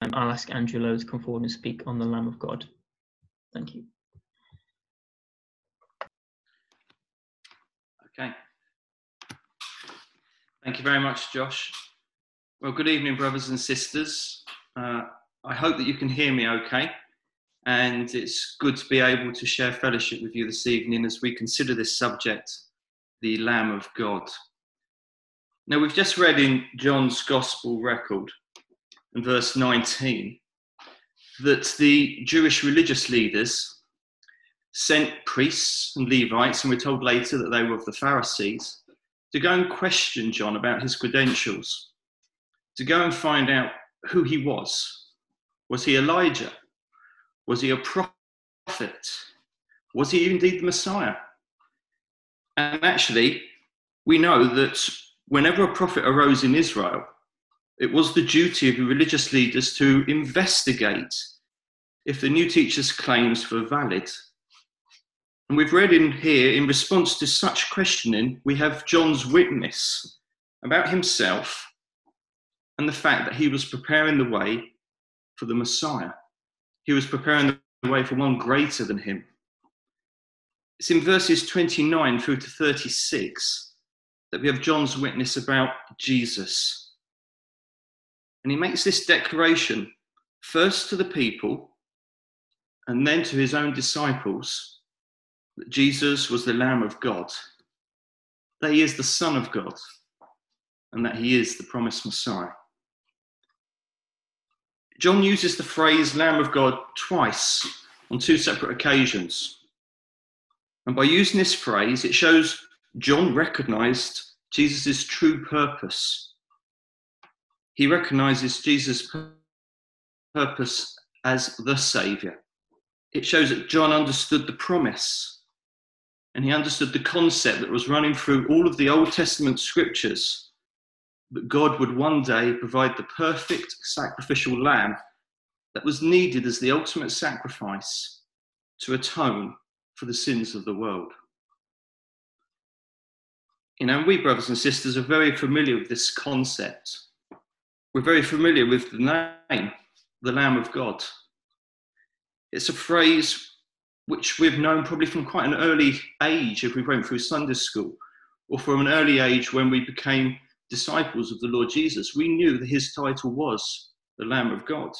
I'll ask Andrew Lowe to come forward and speak on the Lamb of God. Thank you. Okay. Thank you very much, Josh. Well, good evening, brothers and sisters. I hope that you can hear me okay, and it's good to be able to share fellowship with you this evening as we consider this subject, the Lamb of God. Now, we've just read in John's Gospel record, in verse 19, that the Jewish religious leaders sent priests and Levites, and we're told later that they were of the Pharisees, to go and question John about his credentials, to go and find out who he was. Was he Elijah? Was he a prophet? Was he indeed the Messiah? And actually, we know that whenever a prophet arose in Israel, it was the duty of the religious leaders to investigate if the new teacher's claims were valid. And we've read in here, in response to such questioning, we have John's witness about himself and the fact that he was preparing the way for the Messiah. He was preparing the way for one greater than him. It's in verses 29 through to 36 that we have John's witness about Jesus. And he makes this declaration, first to the people and then to his own disciples, that Jesus was the Lamb of God, that he is the Son of God, and that he is the promised Messiah. John uses the phrase Lamb of God twice on two separate occasions. And by using this phrase, it shows John recognized Jesus' true purpose. He recognizes Jesus' purpose as the Saviour. It shows that John understood the promise, and he understood the concept that was running through all of the Old Testament scriptures, that God would one day provide the perfect sacrificial lamb that was needed as the ultimate sacrifice to atone for the sins of the world. You know, we brothers and sisters are very familiar with this concept. We're very familiar with the name, the Lamb of God. It's a phrase which we've known probably from quite an early age if we went through Sunday school, or from an early age when we became disciples of the Lord Jesus. We knew that his title was the Lamb of God.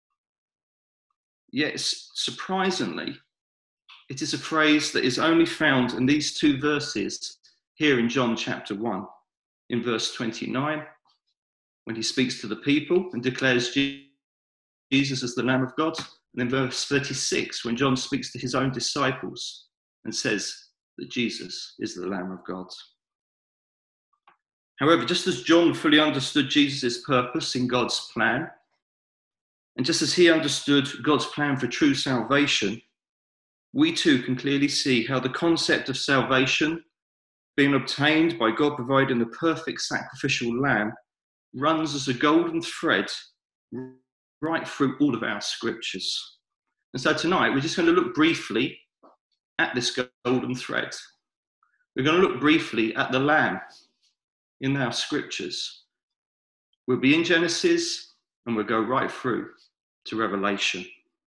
Yet, surprisingly, it is a phrase that is only found in these two verses here in John chapter 1, in verse 29, when he speaks to the people and declares Jesus as the Lamb of God, and in verse 36, when John speaks to his own disciples and says that Jesus is the Lamb of God. However, just as John fully understood Jesus' purpose in God's plan, and just as he understood God's plan for true salvation, we too can clearly see how the concept of salvation being obtained by God providing the perfect sacrificial lamb runs as a golden thread right through all of our scriptures. And so tonight we're just going to look briefly at this golden thread. We're going to look briefly at the lamb in our scriptures. We'll be in Genesis and we'll go right through to Revelation.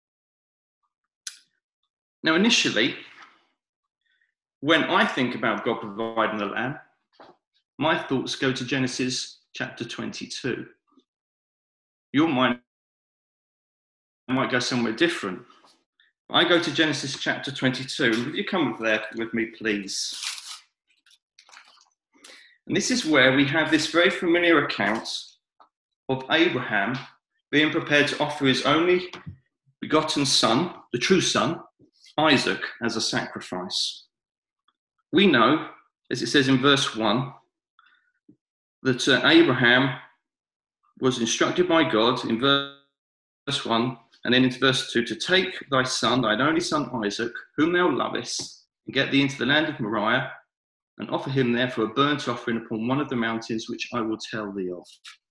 Now, initially, when I think about God providing the lamb, my thoughts go to Genesis chapter 22. Your mind might go somewhere different. I go to Genesis chapter 22. And would you come there with me, please? And this is where we have this very familiar account of Abraham being prepared to offer his only begotten son, the true son, Isaac, as a sacrifice. We know, as it says in verse 1, that Abraham was instructed by God in verse 1 and then into verse 2 to take thy son, thine only son Isaac, whom thou lovest, and get thee into the land of Moriah, and offer him there for a burnt offering upon one of the mountains which I will tell thee of.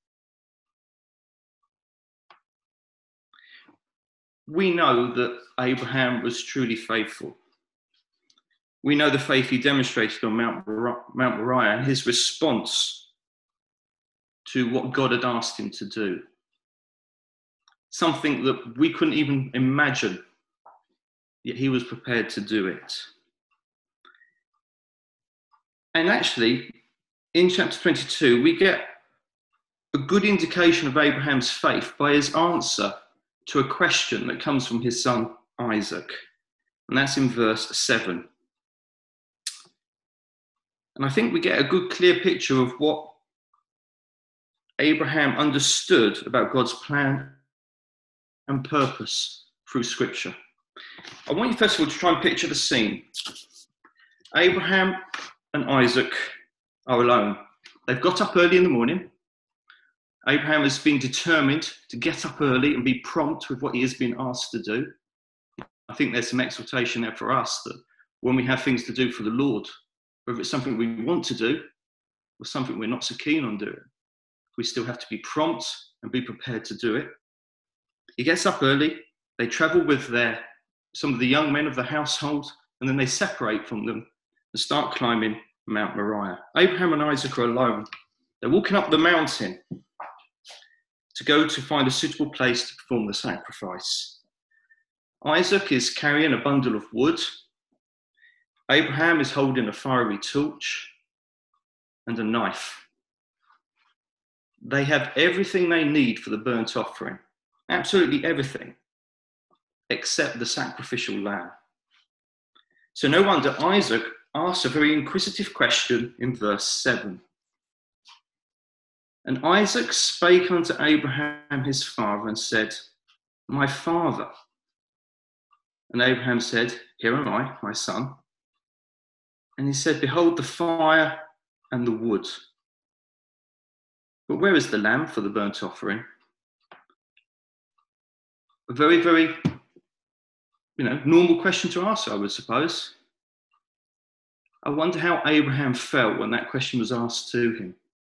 We know that Abraham was truly faithful. We know the faith he demonstrated on Mount Moriah and his response to what God had asked him to do. something that we couldn't even imagine, yet he was prepared to do it. And actually, in chapter 22, we get a good indication of Abraham's faith by his answer to a question that comes from his son Isaac. And that's in verse 7. And I think we get a good, clear picture of what Abraham understood about God's plan and purpose through Scripture. I want you, first of all, to try and picture the scene. Abraham and Isaac are alone. They've got up early in the morning. Abraham has been determined to get up early and be prompt with what he has been asked to do. I think there's some exhortation there for us that when we have things to do for the Lord, whether it's something we want to do or something we're not so keen on doing, we still have to be prompt and be prepared to do it. He gets up early. They travel with some of the young men of the household, and then they separate from them and start climbing Mount Moriah. Abraham and Isaac are alone. They're walking up the mountain to go to find a suitable place to perform the sacrifice. Isaac is carrying a bundle of wood. Abraham is holding a fiery torch and a knife. They have everything they need for the burnt offering, absolutely everything, except the sacrificial lamb. So no wonder Isaac asks a very inquisitive question in verse 7. And Isaac spake unto Abraham his father and said, My father. And Abraham said, Here am I, my son. And he said, Behold the fire and the wood. But where is the lamb for the burnt offering? A very, very, normal question to ask, I would suppose. I wonder how Abraham felt when that question was asked to him.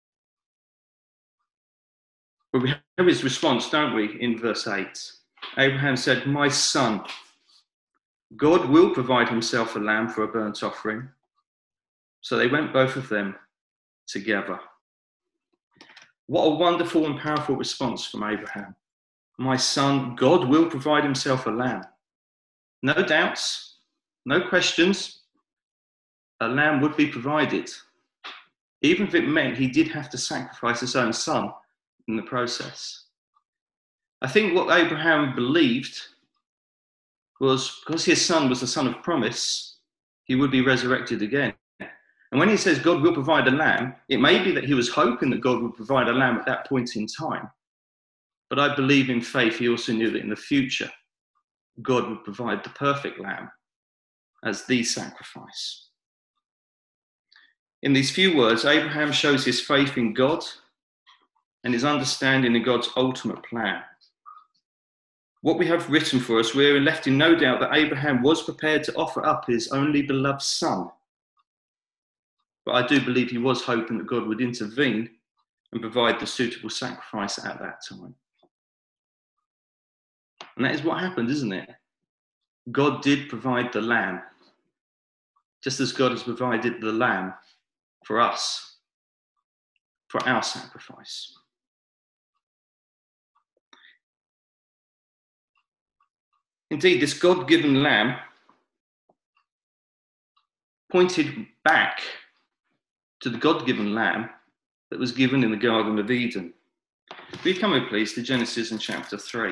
Well, we have his response, don't we, in verse 8. Abraham said, My son, God will provide himself a lamb for a burnt offering. So they went both of them together. What a wonderful and powerful response from Abraham. My son, God will provide himself a lamb. No doubts, no questions. A lamb would be provided, even if it meant he did have to sacrifice his own son in the process. I think what Abraham believed was because his son was the son of promise, he would be resurrected again. And when he says God will provide a lamb, it may be that he was hoping that God would provide a lamb at that point in time. But I believe in faith he also knew that in the future, God would provide the perfect lamb as the sacrifice. In these few words, Abraham shows his faith in God and his understanding of God's ultimate plan. What we have written for us, we're left in no doubt that Abraham was prepared to offer up his only beloved son. But I do believe he was hoping that God would intervene and provide the suitable sacrifice at that time. And that is what happened, isn't it? God did provide the lamb, just as God has provided the lamb for us, for our sacrifice. Indeed, this God-given lamb pointed back to the God-given lamb that was given in the Garden of Eden. Will you come with, please, to Genesis in chapter 3.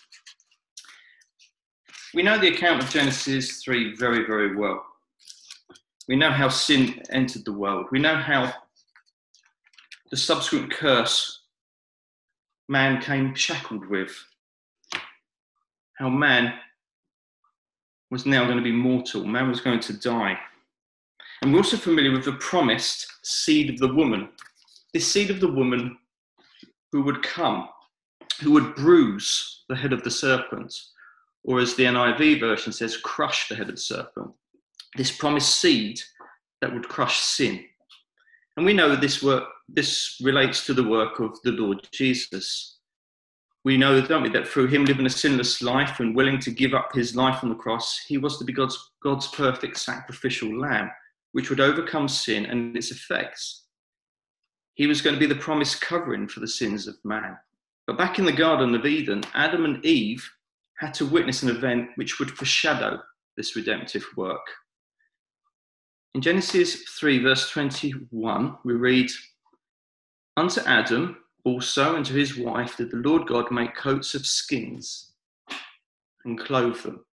We know the account of Genesis 3 very, very well. We know how sin entered the world. We know how the subsequent curse man came shackled with. How man was now going to be mortal. Man was going to die. And we're also familiar with the promised seed of the woman. This seed of the woman who would come, who would bruise the head of the serpent, or as the NIV version says, crush the head of the serpent. This promised seed that would crush sin. And we know that this relates to the work of the Lord Jesus. We know, don't we, that through him living a sinless life and willing to give up his life on the cross, he was to be God's perfect sacrificial lamb, which would overcome sin and its effects. He was going to be the promised covering for the sins of man. But back in the Garden of Eden, Adam and Eve had to witness an event which would foreshadow this redemptive work. In Genesis 3, verse 21, we read, "Unto Adam also and to his wife did the Lord God make coats of skins and clothe them."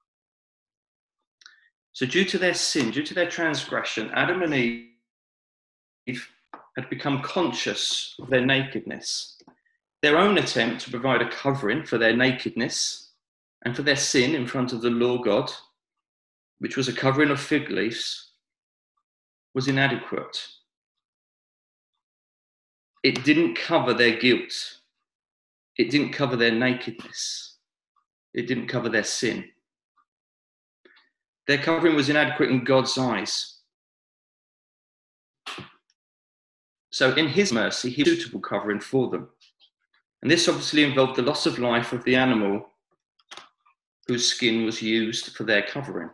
So due to their sin, due to their transgression, Adam and Eve had become conscious of their nakedness. Their own attempt to provide a covering for their nakedness and for their sin in front of the Lord God, which was a covering of fig leaves, was inadequate. It didn't cover their guilt. It didn't cover their nakedness. It didn't cover their sin. Their covering was inadequate in God's eyes. So in his mercy, he was a suitable covering for them. And this obviously involved the loss of life of the animal whose skin was used for their covering.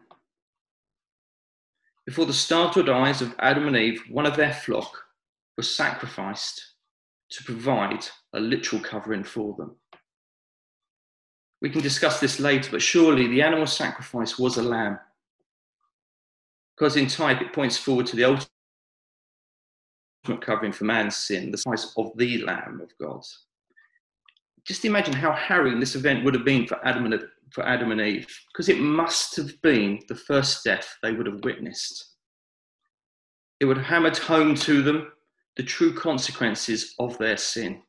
Before the startled eyes of Adam and Eve, one of their flock was sacrificed to provide a literal covering for them. We can discuss this later, but surely the animal sacrifice was a lamb, because in type it points forward to the ultimate covering for man's sin, the sacrifice of the Lamb of God. Just imagine how harrowing this event would have been for Adam and Eve, because it must have been the first death they would have witnessed. It would have hammered home to them the true consequences of their sin.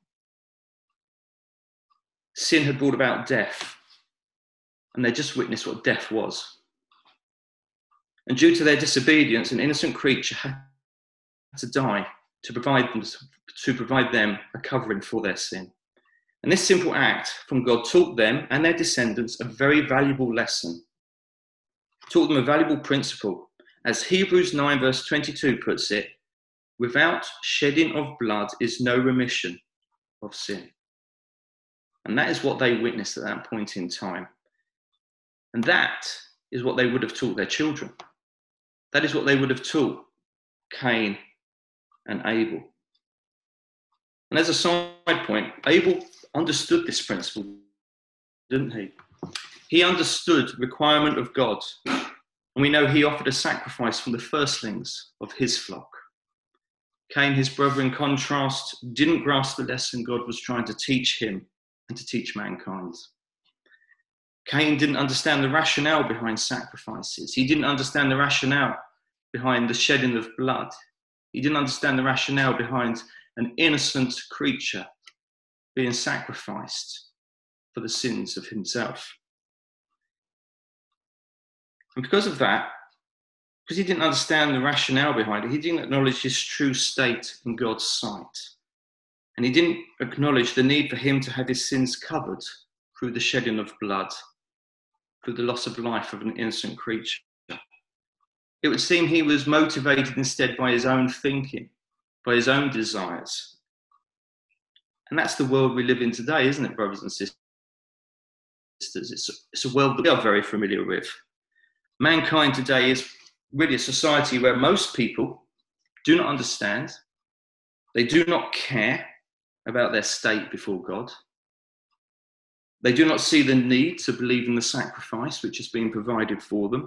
Sin had brought about death, and they just witnessed what death was. And due to their disobedience, an innocent creature had to die to provide them a covering for their sin. And this simple act from God taught them and their descendants a very valuable lesson. Taught them a valuable principle. As Hebrews 9 verse 22 puts it, without shedding of blood is no remission of sin. And that is what they witnessed at that point in time. And that is what they would have taught their children. That is what they would have taught Cain and Abel. And as a side point, Abel understood this principle, didn't he? He understood the requirement of God. And we know he offered a sacrifice from the firstlings of his flock. Cain, his brother, in contrast, didn't grasp the lesson God was trying to teach him and to teach mankind. Cain didn't understand the rationale behind sacrifices. He didn't understand the rationale behind the shedding of blood. He didn't understand the rationale behind an innocent creature being sacrificed for the sins of himself. And because of that, because he didn't understand the rationale behind it, he didn't acknowledge his true state in God's sight. And he didn't acknowledge the need for him to have his sins covered through the shedding of blood, through the loss of life of an innocent creature. It would seem he was motivated instead by his own thinking, by his own desires. And that's the world we live in today, isn't it, brothers and sisters? It's a world that we are very familiar with. Mankind today is really a society where most people do not understand, they do not care about their state before God. They do not see the need to believe in the sacrifice which has been provided for them.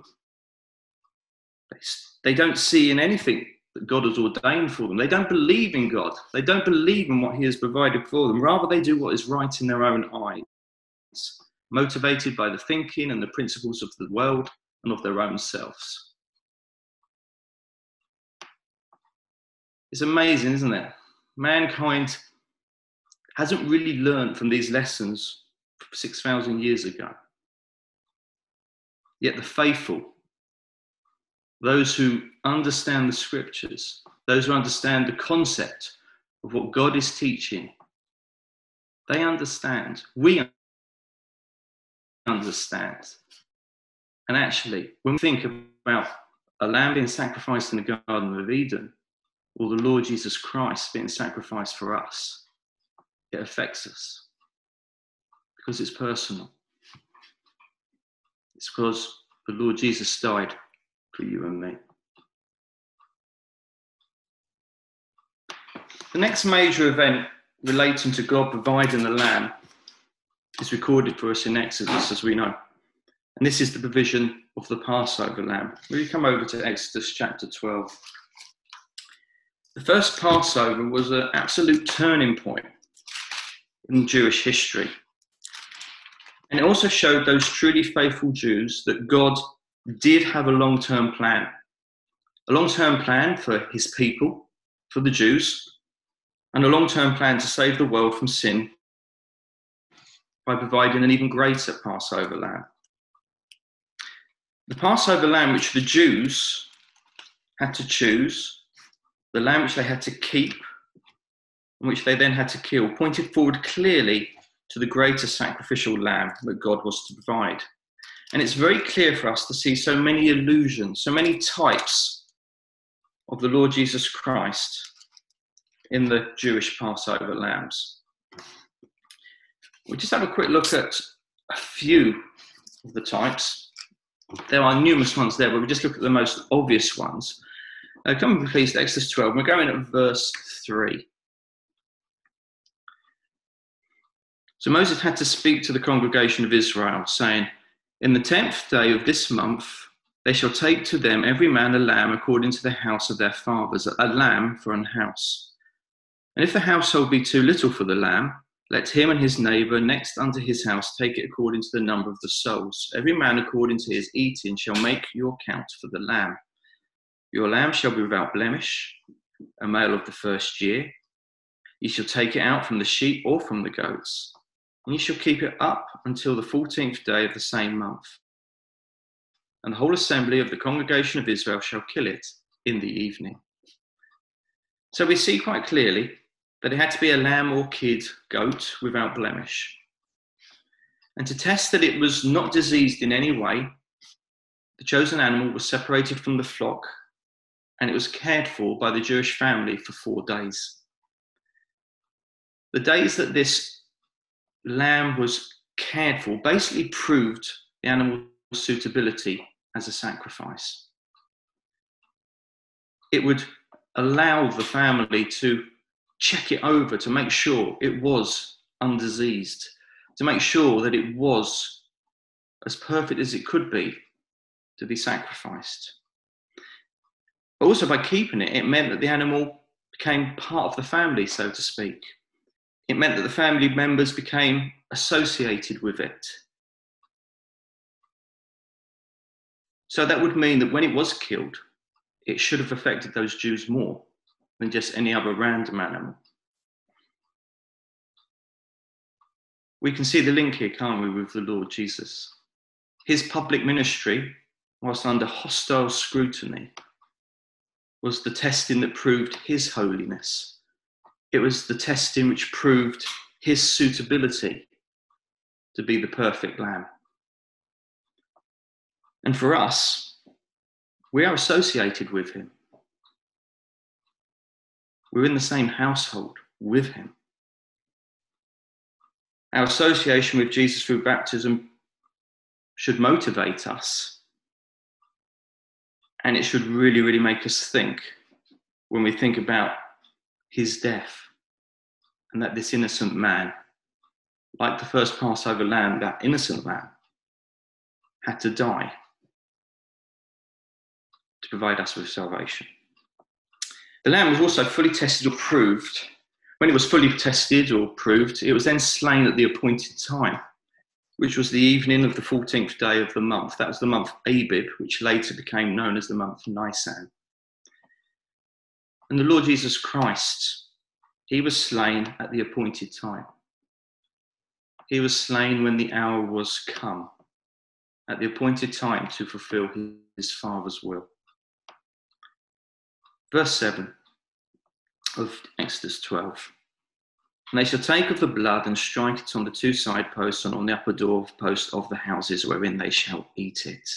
They don't see in anything that God has ordained for them. They don't believe in God. They don't believe in what he has provided for them. Rather, they do what is right in their own eyes, motivated by the thinking and the principles of the world and of their own selves. It's amazing, isn't it? Mankind hasn't really learned from these lessons 6,000 years ago. Yet the faithful, those who understand the scriptures, those who understand the concept of what God is teaching, they understand. We understand. And actually, when we think about a lamb being sacrificed in the Garden of Eden, or the Lord Jesus Christ being sacrificed for us, it affects us because it's personal. It's because the Lord Jesus died for you and me. The next major event relating to God providing the lamb is recorded for us in Exodus, as we know. And this is the provision of the Passover lamb. Will you come over to Exodus chapter 12? The first Passover was an absolute turning point in Jewish history. And it also showed those truly faithful Jews that God did have a long-term plan. A long-term plan for his people, for the Jews, and a long-term plan to save the world from sin by providing an even greater Passover lamb. The Passover lamb which the Jews had to choose, the lamb which they had to keep, and which they then had to kill, pointed forward clearly to the greater sacrificial lamb that God was to provide. And it's very clear for us to see so many allusions, so many types of the Lord Jesus Christ in the Jewish Passover lambs. We'll just have a quick look at a few of the types. There are numerous ones there, but we'll just look at the most obvious ones. Come with me, please, to Exodus 12. We're going at verse 3. So Moses had to speak to the congregation of Israel, saying, "In the 10th day of this month, they shall take to them every man a lamb according to the house of their fathers, a lamb for an house. And if the household be too little for the lamb, let him and his neighbour next unto his house take it according to the number of the souls. Every man according to his eating shall make your count for the lamb. Your lamb shall be without blemish, a male of the first year. You shall take it out from the sheep or from the goats, and you shall keep it up until the 14th day of the same month. And the whole assembly of the congregation of Israel shall kill it in the evening." So we see quite clearly that it had to be a lamb or kid goat without blemish. And to test that it was not diseased in any way, the chosen animal was separated from the flock and it was cared for by the Jewish family for 4 days. The days that this lamb was cared for basically proved the animal's suitability as a sacrifice. It would allow the family to check it over to make sure it was undiseased, to make sure that it was as perfect as it could be to be sacrificed. But also by keeping it, it meant that the animal became part of the family, so to speak. It meant that the family members became associated with it. So that would mean that when it was killed, it should have affected those Jews more than just any other random animal. We can see the link here, can't we, with the Lord Jesus? His public ministry, whilst under hostile scrutiny, was the testing that proved his holiness. It was the testing which proved his suitability to be the perfect lamb. And for us, we are associated with him. We're in the same household with him. Our association with Jesus through baptism should motivate us. And it should really, really make us think when we think about his death and that this innocent man, like the first Passover lamb, that innocent lamb, had to die to provide us with salvation. The lamb was also fully tested or proved. When it was fully tested or proved, it was then slain at the appointed time, which was the evening of the 14th day of the month. That was the month Abib, which later became known as the month Nisan. And the Lord Jesus Christ, he was slain at the appointed time. He was slain when the hour was come, at the appointed time to fulfill his Father's will. Verse 7 of Exodus 12. "And they shall take of the blood and strike it on the 2 side posts and on the upper door post of the houses wherein they shall eat it."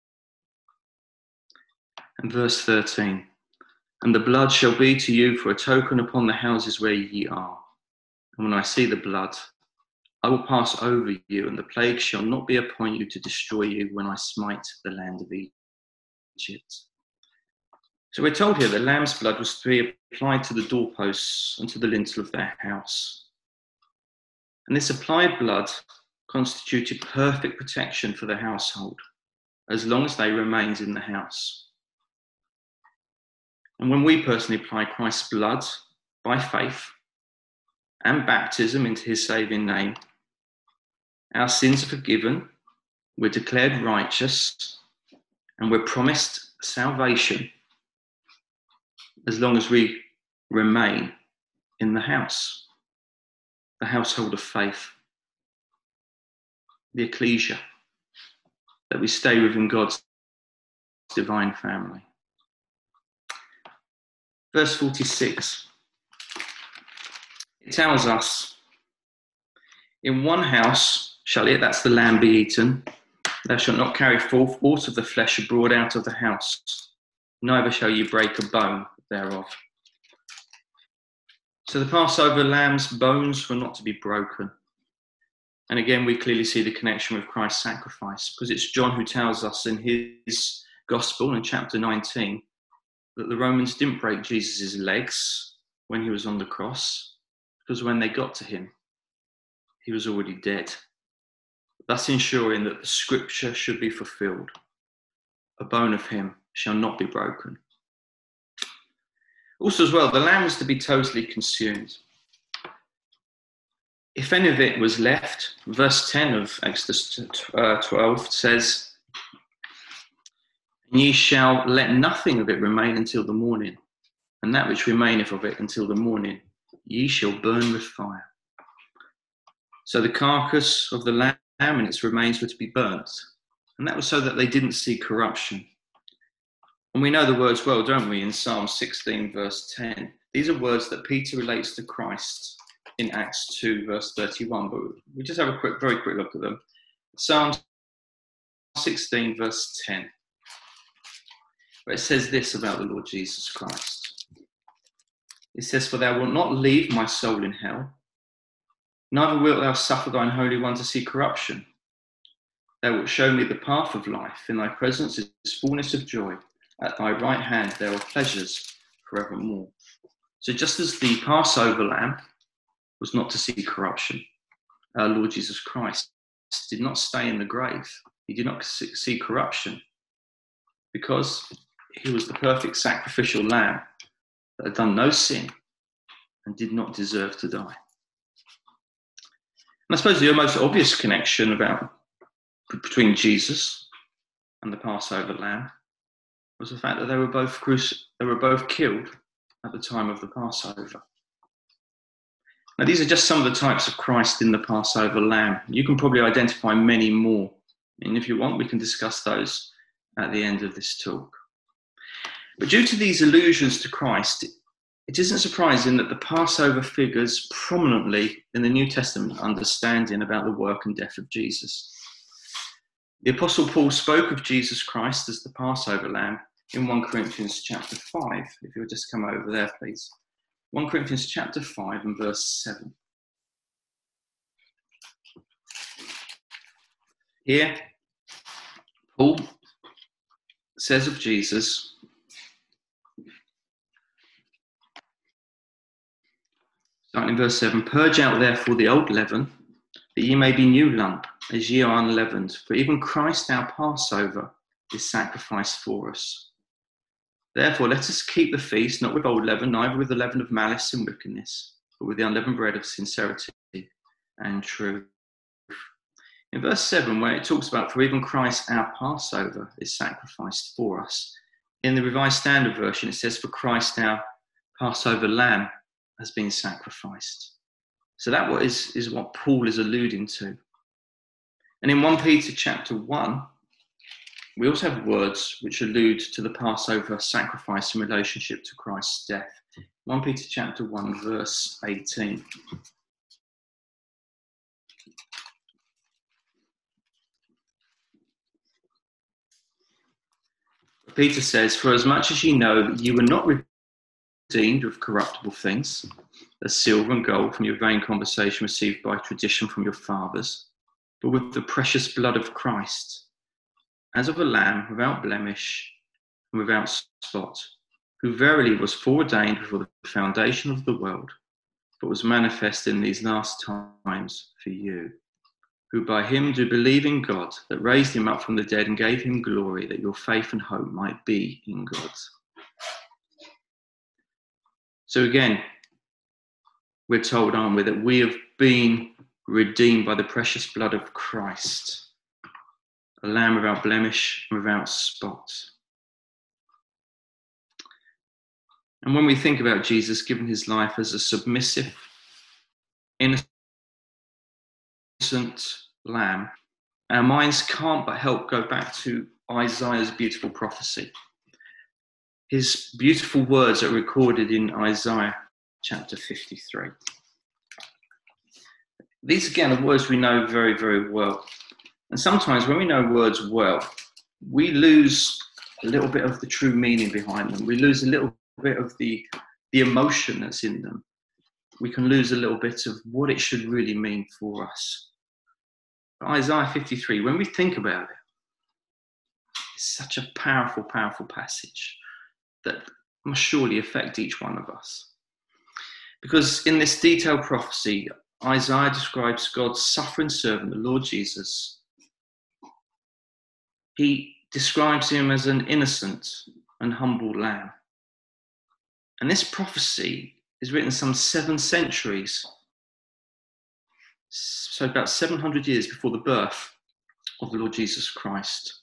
And verse 13. "And the blood shall be to you for a token upon the houses where ye are. And when I see the blood, I will pass over you, and the plague shall not be upon you to destroy you when I smite the land of Egypt." So we're told here that lamb's blood was to be applied to the doorposts and to the lintel of their house. And this applied blood constituted perfect protection for the household, as long as they remained in the house. And when we personally apply Christ's blood by faith and baptism into his saving name, our sins are forgiven, we're declared righteous, and we're promised salvation as long as we remain in the house, the household of faith, the ecclesia, that we stay within God's divine family. Verse 46, it tells us, in one house shall it, that's the lamb, be eaten. Thou shalt not carry forth aught of the flesh abroad out of the house, neither shall you break a bone thereof. So the Passover lamb's bones were not to be broken. And again, we clearly see the connection with Christ's sacrifice, because it's John who tells us in his Gospel in chapter 19 that the Romans didn't break Jesus' legs when he was on the cross, because when they got to him, he was already dead, thus ensuring that the scripture should be fulfilled. A bone of him shall not be broken. Also as well, the lamb was to be totally consumed. If any of it was left, verse 10 of Exodus 12 says, "Ye shall let nothing of it remain until the morning, and that which remaineth of it until the morning, ye shall burn with fire." So the carcass of the lamb and its remains were to be burnt, and that was so that they didn't see corruption. And we know the words well, don't we, in Psalm 16, verse 10. These are words that Peter relates to Christ in Acts 2, verse 31, but we just have a very quick look at them. Psalm 16, verse 10, where it says this about the Lord Jesus Christ. It says, "For thou wilt not leave my soul in hell, neither wilt thou suffer thine Holy One to see corruption. Thou wilt show me the path of life. In thy presence is fullness of joy. At thy right hand there are pleasures forevermore." So just as the Passover lamb was not to see corruption, our Lord Jesus Christ did not stay in the grave. He did not see corruption because he was the perfect sacrificial lamb that had done no sin and did not deserve to die. And I suppose the most obvious connection between Jesus and the Passover lamb was the fact that they were both killed at the time of the Passover. Now, these are just some of the types of Christ in the Passover lamb. You can probably identify many more, and if you want, we can discuss those at the end of this talk. But due to these allusions to Christ, it isn't surprising that the Passover figures prominently in the New Testament understanding about the work and death of Jesus. The Apostle Paul spoke of Jesus Christ as the Passover lamb in 1 Corinthians chapter 5. If you'll just come over there, please. 1 Corinthians chapter 5 and verse 7. Here, Paul says of Jesus, starting in verse 7, "Purge out therefore the old leaven, that ye may be new lump, as ye are unleavened. For even Christ our Passover is sacrificed for us. Therefore let us keep the feast, not with old leaven, neither with the leaven of malice and wickedness, but with the unleavened bread of sincerity and truth." In verse 7, where it talks about, "For even Christ our Passover is sacrificed for us," in the Revised Standard Version it says, "For Christ our Passover lamb has been sacrificed." So that is what Paul is alluding to. And in 1 Peter chapter 1, we also have words which allude to the Passover sacrifice in relationship to Christ's death. 1 Peter chapter 1, verse 18. Peter says, "For as much as ye know that ye were not redeemed with corruptible things, as silver and gold from your vain conversation received by tradition from your fathers, but with the precious blood of Christ, as of a lamb without blemish and without spot, who verily was foreordained before the foundation of the world, but was manifest in these last times for you, who by him do believe in God, that raised him up from the dead and gave him glory, that your faith and hope might be in God. So again, we're told, aren't we, that we have been redeemed by the precious blood of Christ, a lamb without blemish and without spot. And when we think about Jesus giving his life as a submissive, innocent lamb, our minds can't but help go back to Isaiah's beautiful prophecy. His beautiful words are recorded in Isaiah chapter 53. These, again, are words we know very, very well. And sometimes when we know words well, we lose a little bit of the true meaning behind them. We lose a little bit of the emotion that's in them. We can lose a little bit of what it should really mean for us. But Isaiah 53, when we think about it, it's such a powerful, powerful passage that must surely affect each one of us. Because in this detailed prophecy, Isaiah describes God's suffering servant, the Lord Jesus. He describes him as an innocent and humble lamb. And this prophecy is written some 7 centuries, so about 700 years before the birth of the Lord Jesus Christ.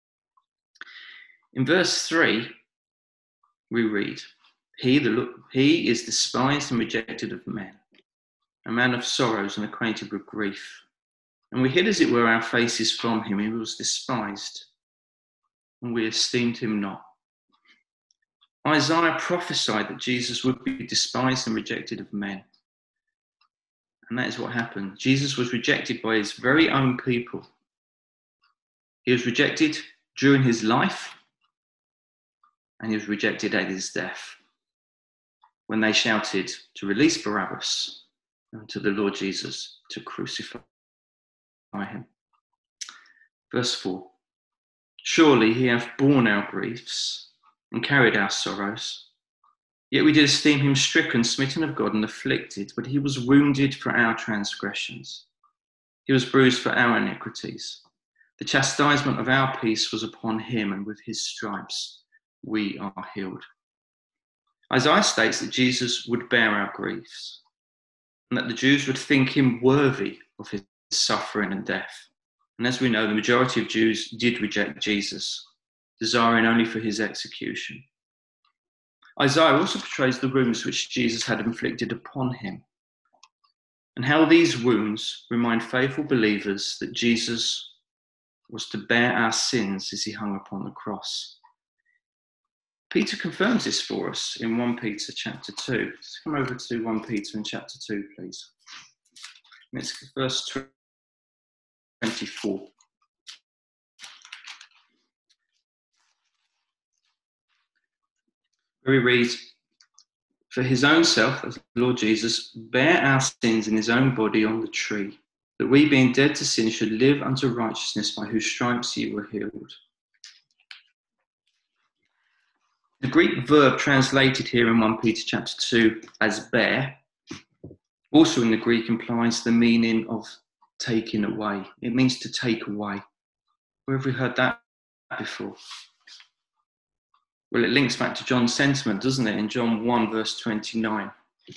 In verse 3, we read, He is despised and rejected of men, a man of sorrows and acquainted with grief. And we hid, as it were, our faces from him. He was despised, and we esteemed him not. Isaiah prophesied that Jesus would be despised and rejected of men. And that is what happened. Jesus was rejected by his very own people. He was rejected during his life, and he was rejected at his death, when they shouted to release Barabbas and to the Lord Jesus to crucify him. Verse 4, surely he hath borne our griefs and carried our sorrows. Yet we did esteem him stricken, smitten of God, and afflicted, but he was wounded for our transgressions. He was bruised for our iniquities. The chastisement of our peace was upon him, and with his stripes we are healed. Isaiah states that Jesus would bear our griefs, and that the Jews would think him worthy of his suffering and death. And as we know, the majority of Jews did reject Jesus, desiring only for his execution. Isaiah also portrays the wounds which Jesus had inflicted upon him, and how these wounds remind faithful believers that Jesus was to bear our sins as he hung upon the cross. Peter confirms this for us in 1 Peter chapter 2. Let's come over to 1 Peter in chapter 2, please. And it's verse 24. Where we read, for his own self, as the Lord Jesus, bare our sins in his own body on the tree, that we, being dead to sin, should live unto righteousness, by whose stripes ye were healed. The Greek verb translated here in 1 Peter chapter 2 as bear, also in the Greek implies the meaning of taking away. It means to take away. Where have we heard that before? Well, it links back to John's sentiment, doesn't it, in John 1, verse 29,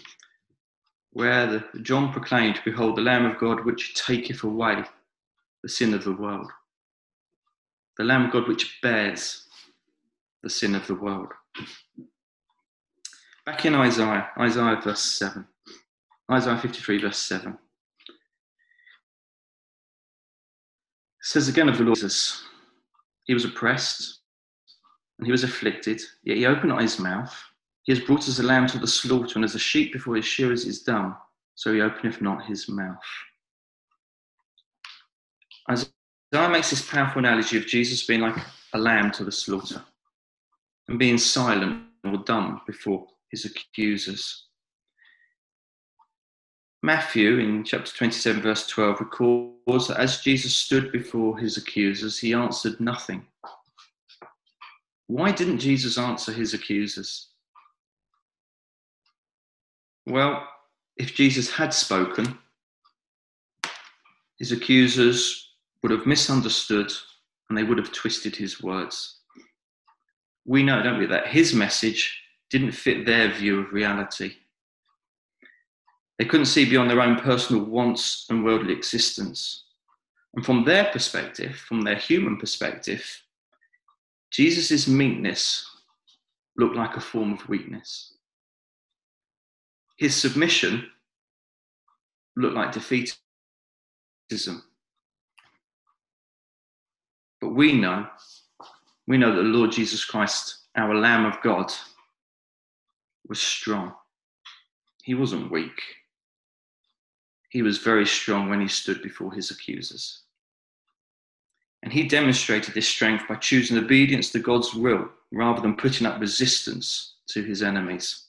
where John proclaimed, behold, the Lamb of God which taketh away the sin of the world. The Lamb of God which bears the sin of the world. Back in Isaiah verse 7, Isaiah 53, verse 7. It says again of the Lord Jesus, he was oppressed, and he was afflicted, yet he opened not his mouth. He has brought us a lamb to the slaughter, and as a sheep before his shearers is dumb, so he openeth not his mouth. Isaiah makes this powerful analogy of Jesus being like a lamb to the slaughter, and being silent or dumb before his accusers. Matthew, in chapter 27, verse 12, records that as Jesus stood before his accusers, he answered nothing. Why didn't Jesus answer his accusers? Well, if Jesus had spoken, his accusers would have misunderstood and they would have twisted his words. We know, don't we, that his message didn't fit their view of reality. They couldn't see beyond their own personal wants and worldly existence. And from their perspective, from their human perspective, Jesus' meekness looked like a form of weakness. His submission looked like defeatism. But we know that the Lord Jesus Christ, our Lamb of God, was strong. He wasn't weak. He was very strong when he stood before his accusers. And he demonstrated this strength by choosing obedience to God's will rather than putting up resistance to his enemies.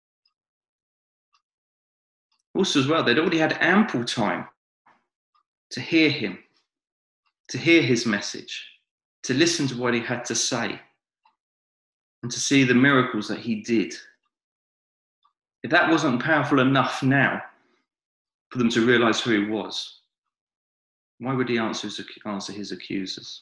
Also as well, they'd already had ample time to hear him, to hear his message, to listen to what he had to say, and to see the miracles that he did. If that wasn't powerful enough now for them to realize who he was, why would he answer his accusers?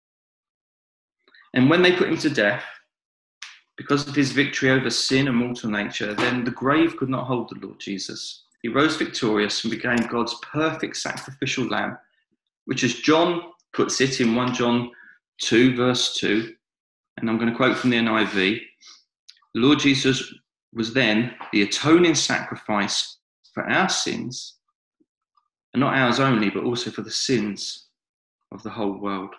And when they put him to death, because of his victory over sin and mortal nature, then the grave could not hold the Lord Jesus. He rose victorious and became God's perfect sacrificial lamb, which, as John puts it in 1 John 2, verse 2, and I'm going to quote from the NIV, the Lord Jesus was then the atoning sacrifice for our sins, and not ours only, but also for the sins of the whole world.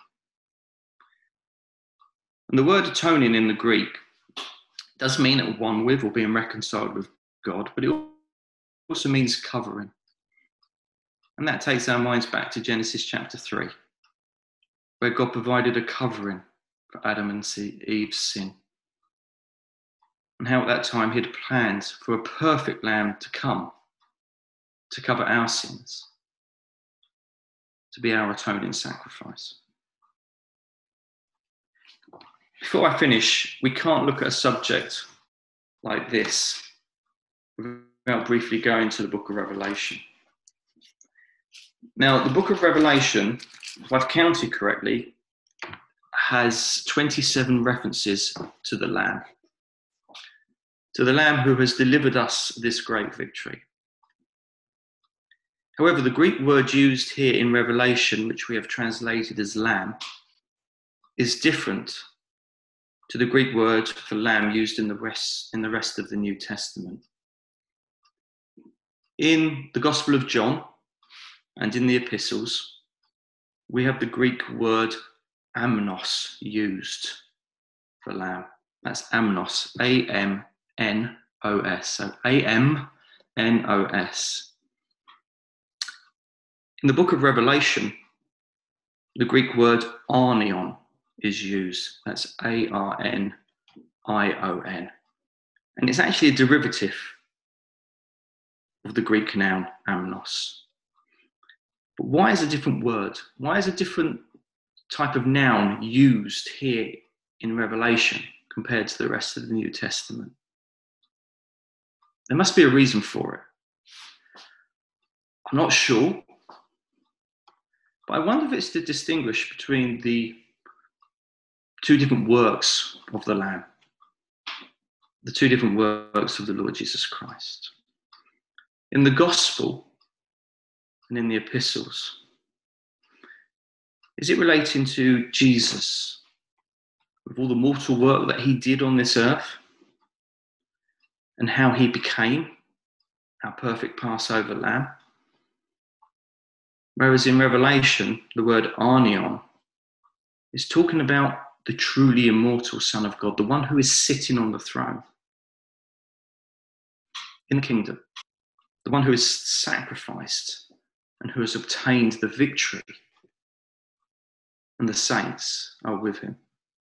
And the word atoning in the Greek does mean at one with or being reconciled with God, but it also means covering. And that takes our minds back to Genesis chapter 3, where God provided a covering for Adam and Eve's sin. And how at that time he'd planned for a perfect lamb to come to cover our sins, to be our atoning sacrifice. Before I finish, we can't look at a subject like this without briefly going to the book of Revelation. Now, the book of Revelation, if I've counted correctly, has 27 references to the Lamb who has delivered us this great victory. However, the Greek word used here in Revelation, which we have translated as lamb, is different to the Greek word for lamb used in the rest of the New Testament. In the Gospel of John and in the epistles, we have the Greek word amnos used for lamb. That's amnos, A-M-N-O-S. So A-M-N-O-S. In the book of Revelation, the Greek word arnion is used. That's A-R-N-I-O-N. And it's actually a derivative of the Greek noun amnos. But why is a different word? Why is a different type of noun used here in Revelation compared to the rest of the New Testament? There must be a reason for it. I'm not sure, but I wonder if it's to distinguish between the two different works of the Lamb, the two different works of the Lord Jesus Christ. In the Gospel and in the epistles, is it relating to Jesus with all the mortal work that he did on this earth and how he became our perfect Passover lamb? Whereas in Revelation, the word arnion is talking about the truly immortal Son of God, the one who is sitting on the throne in the kingdom, the one who is sacrificed and who has obtained the victory, and the saints are with him.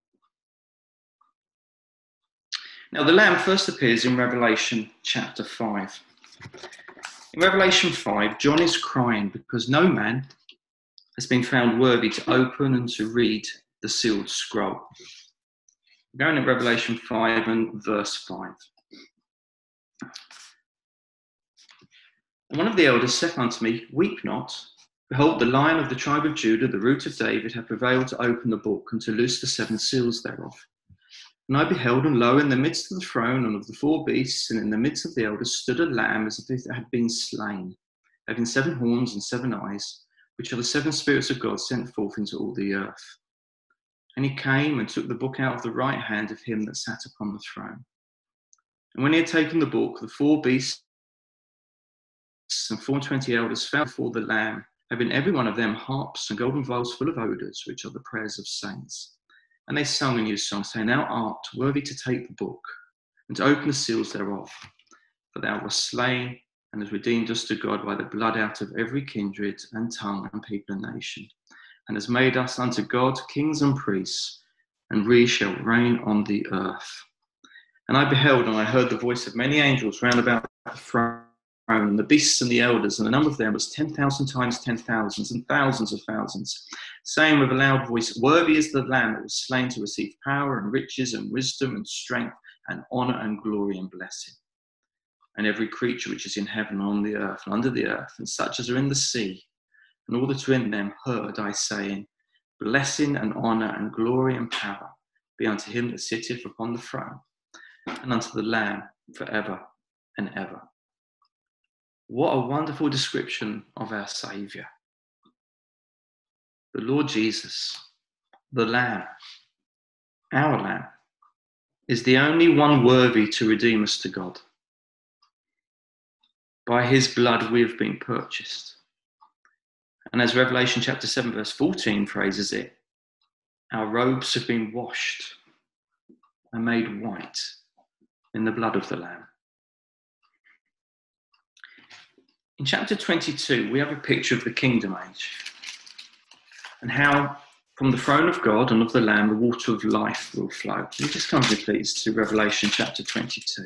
Now, the Lamb first appears in Revelation chapter 5. In Revelation 5, John is crying because no man has been found worthy to open and to read the sealed scroll. We're going to Revelation 5 and verse 5. And one of the elders said unto me, Weep not. Behold, the Lion of the tribe of Judah, the Root of David, hath prevailed to open the book and to loose the 7 seals thereof. And I beheld, and lo, in the midst of the throne and of the 4 beasts, and in the midst of the elders, stood a lamb as if it had been slain, having 7 horns and 7 eyes, which are the 7 spirits of God sent forth into all the earth. And he came and took the book out of the right hand of him that sat upon the throne. And when he had taken the book, the 4 beasts and 24 elders fell before the Lamb, having every one of them harps and golden vials full of odours, which are the prayers of saints. And they sung a new song, saying, Thou art worthy to take the book, and to open the seals thereof. For thou wast slain, and hast redeemed us to God by the blood out of every kindred and tongue and people and nation, and has made us unto God kings and priests, and we shall reign on the earth. And I beheld, and I heard the voice of many angels round about the throne, and the beasts and the elders, and the number of them was 10,000 times 10,000s, and thousands of thousands, saying with a loud voice, Worthy is the Lamb that was slain to receive power and riches and wisdom and strength and honour and glory and blessing. And every creature which is in heaven, on the earth, and under the earth, and such as are in the sea, and all that are in them, heard I saying, Blessing and honour and glory and power be unto him that sitteth upon the throne, and unto the Lamb for ever and ever. What a wonderful description of our Saviour. The Lord Jesus, the Lamb, our Lamb, is the only one worthy to redeem us to God. By his blood we have been purchased. And as Revelation chapter 7 verse 14 phrases it, our robes have been washed and made white in the blood of the Lamb. In chapter 22, we have a picture of the kingdom age and how from the throne of God and of the Lamb, the water of life will flow. Can you just come with me, please, to Revelation chapter 22.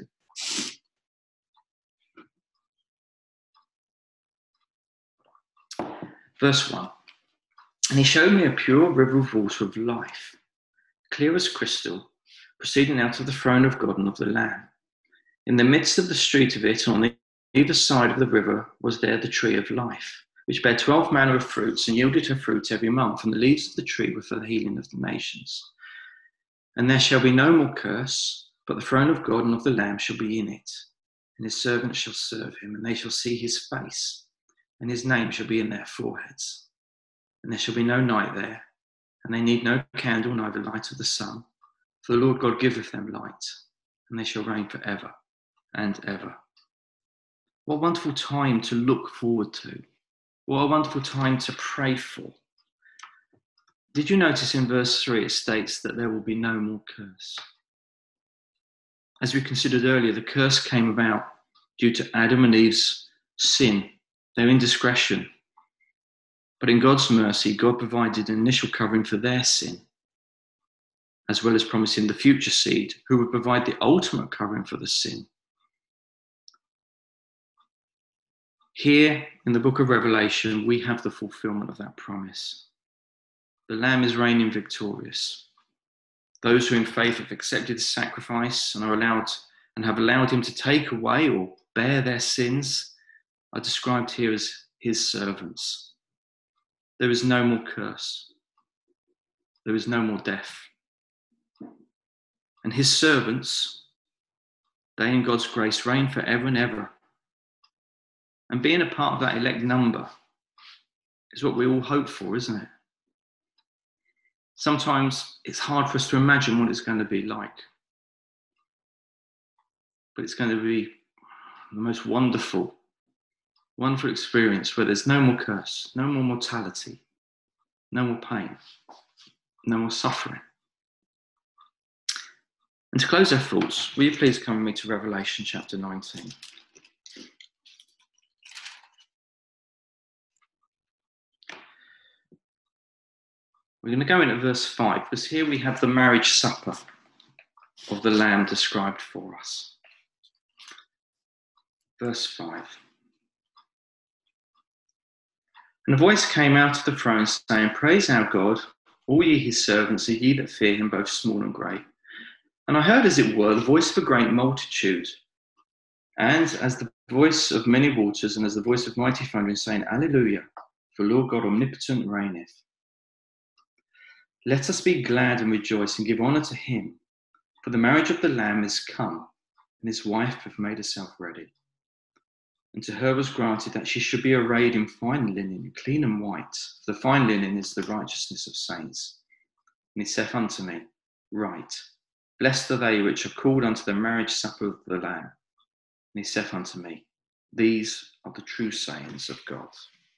Verse 1. And he showed me a pure river of water of life, clear as crystal, proceeding out of the throne of God and of the Lamb. In the midst of the street of it, on either side of the river, was there the tree of life, which bare 12 manner of fruits, and yielded her fruit every month, and the leaves of the tree were for the healing of the nations. And there shall be no more curse, but the throne of God and of the Lamb shall be in it, and his servants shall serve him, and they shall see his face, and his name shall be in their foreheads. And there shall be no night there, and they need no candle, neither light of the sun, for the Lord God giveth them light, and they shall reign for ever and ever. What a wonderful time to look forward to. What a wonderful time to pray for. Did you notice in verse 3 it states that there will be no more curse? As we considered earlier, the curse came about due to Adam and Eve's sin, their indiscretion. But in God's mercy, God provided an initial covering for their sin, as well as promising the future seed who would provide the ultimate covering for the sin. Here in the book of Revelation, we have the fulfillment of that promise. The Lamb is reigning victorious. Those who in faith have accepted his sacrifice and have allowed him to take away or bear their sins are described here as his servants. There is no more curse. There is no more death. And his servants, they in God's grace reign forever and ever. And being a part of that elect number is what we all hope for, isn't it? Sometimes it's hard for us to imagine what it's going to be like. But it's going to be the most wonderful experience where there's no more curse, no more mortality, no more pain, no more suffering. And to close our thoughts, will you please come with me to Revelation chapter 19. We're going to go in at verse 5, because here we have the marriage supper of the Lamb described for us. Verse 5. And a voice came out of the throne, saying, Praise our God, all ye his servants, and ye that fear him, both small and great. And I heard, as it were, the voice of a great multitude, and as the voice of many waters and as the voice of mighty thundering, saying, Alleluia, for Lord God omnipotent reigneth. Let us be glad and rejoice and give honour to him, for the marriage of the Lamb is come, and his wife hath made herself ready. And to her was granted that she should be arrayed in fine linen, clean and white, for the fine linen is the righteousness of saints. And he saith unto me, Write, blessed are they which are called unto the marriage supper of the Lamb. And he saith unto me, These are the true sayings of God.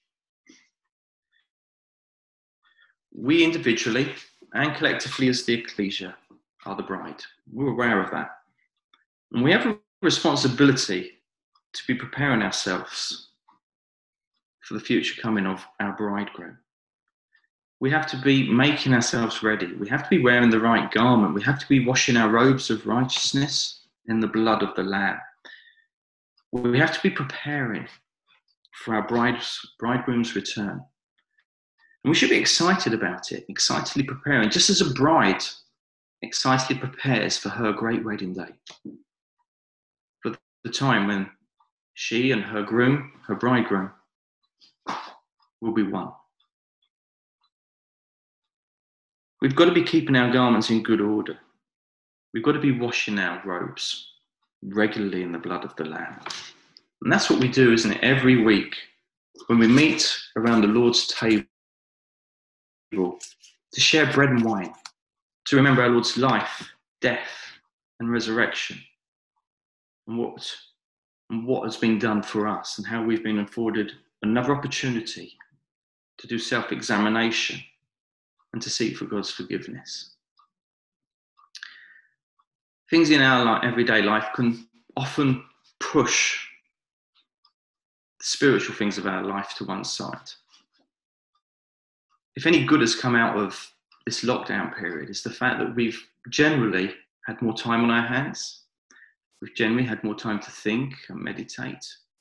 We individually and collectively as the ecclesia are the bride. We're aware of that. And we have a responsibility to be preparing ourselves for the future coming of our bridegroom. We have to be making ourselves ready. We have to be wearing the right garment. We have to be washing our robes of righteousness in the blood of the Lamb. We have to be preparing for our bridegroom's return. And we should be excited about it, excitedly preparing, just as a bride excitedly prepares for her great wedding day. For the time when she and her groom, her bridegroom, will be one. We've got to be keeping our garments in good order. We've got to be washing our robes regularly in the blood of the Lamb. And that's what we do, isn't it? Every week when we meet around the Lord's table to share bread and wine, to remember our Lord's life, death, and resurrection, and what has been done for us, and how we've been afforded another opportunity to do self-examination and to seek for God's forgiveness. Things in our everyday life can often push the spiritual things of our life to one side. If any good has come out of this lockdown period, it's the fact that we've generally had more time on our hands. We've generally had more time to think and meditate,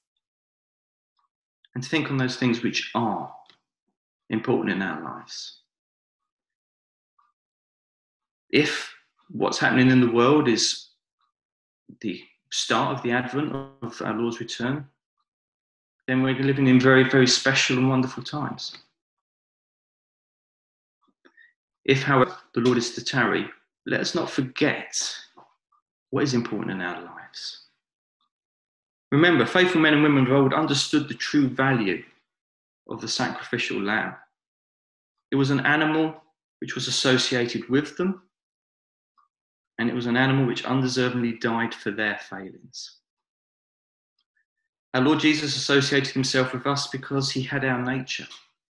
and to think on those things which are important in our lives. If what's happening in the world is the start of the advent of our Lord's return, then we're living in very, very special and wonderful times. If, however, the Lord is to tarry, let us not forget what is important in our lives. Remember, faithful men and women of old understood the true value of the sacrificial lamb. It was an animal which was associated with them, and it was an animal which undeservingly died for their failings. Our Lord Jesus associated himself with us because he had our nature.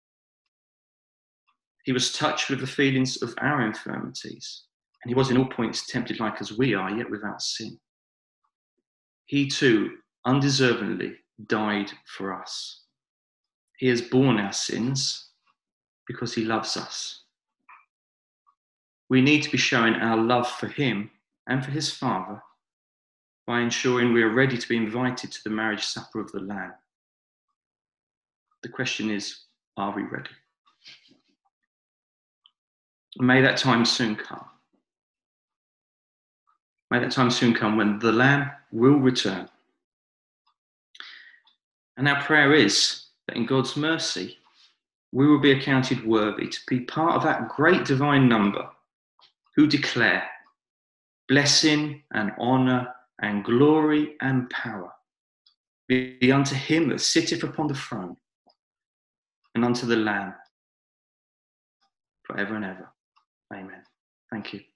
He was touched with the feelings of our infirmities, and he was in all points tempted like as we are, yet without sin. He too undeservingly died for us. He has borne our sins because he loves us. We need to be showing our love for him and for his Father by ensuring we are ready to be invited to the marriage supper of the Lamb. The question is, are we ready? May that time soon come. May that time soon come when the Lamb will return. And our prayer is that in God's mercy, we will be accounted worthy to be part of that great divine number who declare blessing and honour and glory and power be unto him that sitteth upon the throne and unto the Lamb forever and ever. Amen. Thank you.